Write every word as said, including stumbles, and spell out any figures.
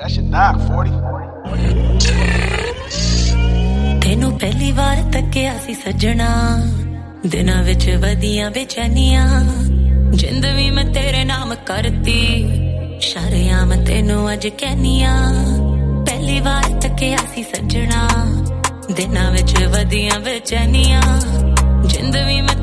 that should knock forty. ਤੈਨੂੰ ਪਹਿਲੀ ਵਾਰ ਤੱਕਿਆ ਸੀ ਸੱਜਣਾ ਦਿਨਾਂ ਵਿੱਚ ਵਧੀਆਂ ਬੇਚੈਨੀਆਂ ਜਿੰਦ ਵੀ ਮੈਂ ਤੇਰੇ ਨਾਮ ਕਰਤੀ ਸ਼ਰੇਆਮ ਤੈਨੂੰ ਅੱਜ ਕਹਿਨੀਆਂ ਪਹਿਲੀ ਵਾਰ ਤੱਕਿਆ ਸੀ ਸੱਜਣਾ ਦਿਨਾਂ ਵਿੱਚ ਵਧੀਆਂ ਬੇਚੈਨੀਆਂ ਜਿੰਦ ਵੀ ਮੈਂ